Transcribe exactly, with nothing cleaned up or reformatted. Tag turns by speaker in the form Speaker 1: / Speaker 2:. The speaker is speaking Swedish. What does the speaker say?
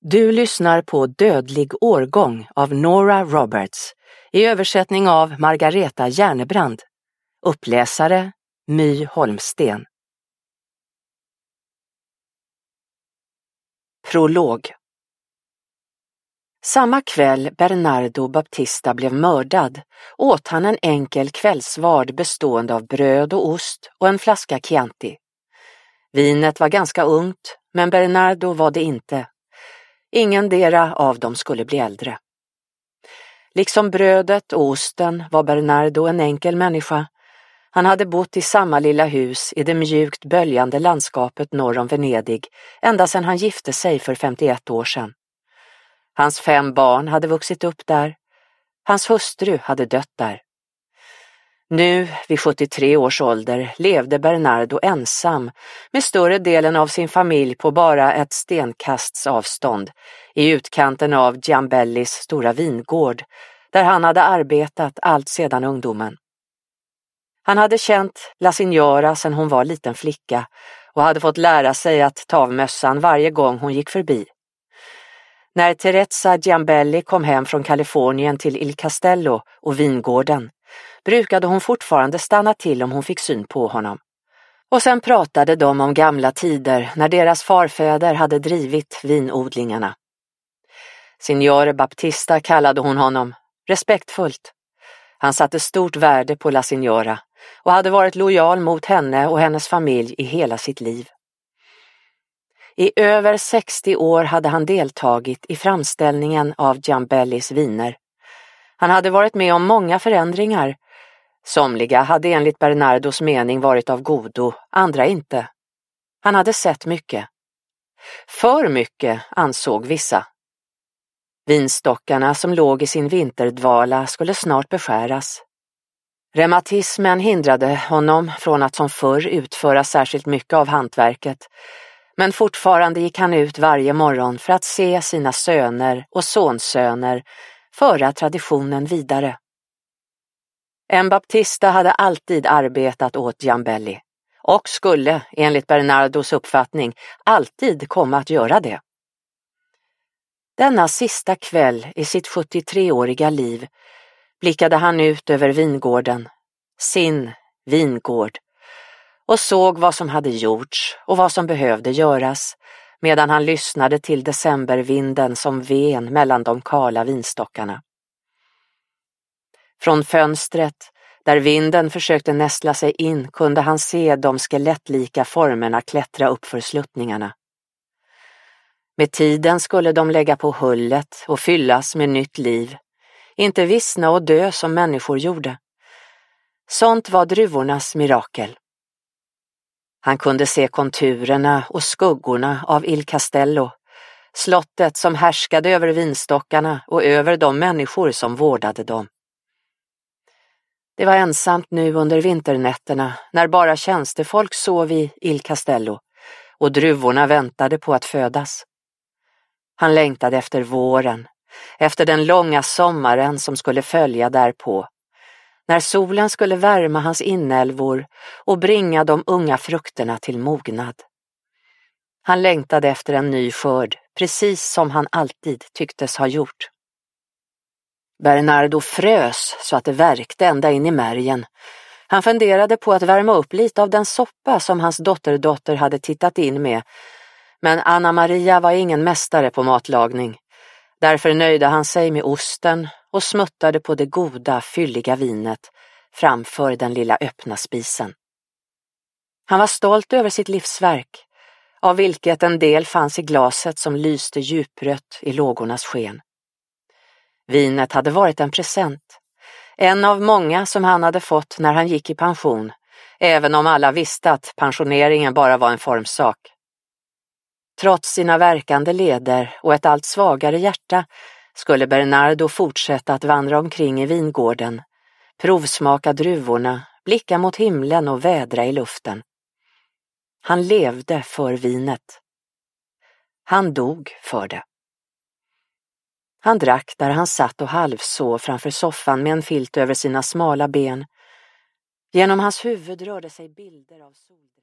Speaker 1: Du lyssnar på Dödlig årgång av Nora Roberts i översättning av Margareta Järnebrand. Uppläsare My Holmsten. Prolog. Samma kväll Bernardo Baptista blev mördad åt han en enkel kvällsvard bestående av bröd och ost och en flaska Chianti. Vinet var ganska ungt, men Bernardo var det inte. Ingendera av dem skulle bli äldre. Liksom brödet och osten var Bernardo en enkel människa. Han hade bott i samma lilla hus i det mjukt böljande landskapet norr om Venedig ända sedan han gifte sig för femtioett år sedan. Hans fem barn hade vuxit upp där. Hans hustru hade dött där. Nu, vid sjuttiotre års ålder, levde Bernardo ensam med större delen av sin familj på bara ett stenkasts avstånd i utkanten av Giambellis stora vingård, där han hade arbetat allt sedan ungdomen. Han hade känt La Signora sedan hon var liten flicka och hade fått lära sig att ta av mössan varje gång hon gick förbi. När Teresa Giambelli kom hem från Kalifornien till Il Castello och vingården brukade hon fortfarande stanna till om hon fick syn på honom. Och sen pratade de om gamla tider när deras farfäder hade drivit vinodlingarna. Signore Baptista kallade hon honom, respektfullt. Han satte stort värde på La Signora och hade varit lojal mot henne och hennes familj i hela sitt liv. I över sextio år hade han deltagit i framställningen av Giambellis viner. Han hade varit med om många förändringar. Somliga hade enligt Bernardos mening varit av godo, andra inte. Han hade sett mycket. För mycket, ansåg vissa. Vinstockarna som låg i sin vinterdvala skulle snart beskäras. Reumatismen hindrade honom från att som förr utföra särskilt mycket av hantverket, men fortfarande gick han ut varje morgon för att se sina söner och sonsöner föra traditionen vidare. En Baptista hade alltid arbetat åt Giambelli och skulle, enligt Bernardos uppfattning, alltid komma att göra det. Denna sista kväll i sitt sjuttiotreåriga liv blickade han ut över vingården, sin vingård, och såg vad som hade gjorts och vad som behövde göras, medan han lyssnade till decembervinden som ven mellan de kala vinstockarna. Från fönstret, där vinden försökte nästla sig in, kunde han se de skelettlika formerna klättra upp för sluttningarna. Med tiden skulle de lägga på hullet och fyllas med nytt liv, inte vissna och dö som människor gjorde. Sånt var druvornas mirakel. Han kunde se konturerna och skuggorna av Il Castello, slottet som härskade över vinstockarna och över de människor som vårdade dem. Det var ensamt nu under vinternätterna när bara tjänstefolk sov i Il Castello och druvorna väntade på att födas. Han längtade efter våren, efter den långa sommaren som skulle följa därpå, när solen skulle värma hans inälvor och bringa de unga frukterna till mognad. Han längtade efter en ny skörd, precis som han alltid tycktes ha gjort. Bernardo frös så att det värkte ända in i märgen. Han funderade på att värma upp lite av den soppa som hans dotterdotter hade tittat in med, men Anna Maria var ingen mästare på matlagning. Därför nöjde han sig med osten och smuttade på det goda, fylliga vinet framför den lilla öppna spisen. Han var stolt över sitt livsverk, av vilket en del fanns i glaset som lyste djuprött i lågornas sken. Vinet hade varit en present, en av många som han hade fått när han gick i pension, även om alla visste att pensioneringen bara var en formsak. Trots sina verkande leder och ett allt svagare hjärta skulle Bernardo fortsätta att vandra omkring i vingården, provsmaka druvorna, blicka mot himlen och vädra i luften. Han levde för vinet. Han dog för det. Han drack där han satt och halvsov framför soffan med en filt över sina smala ben. Genom hans huvud rörde sig bilder av soldräkt.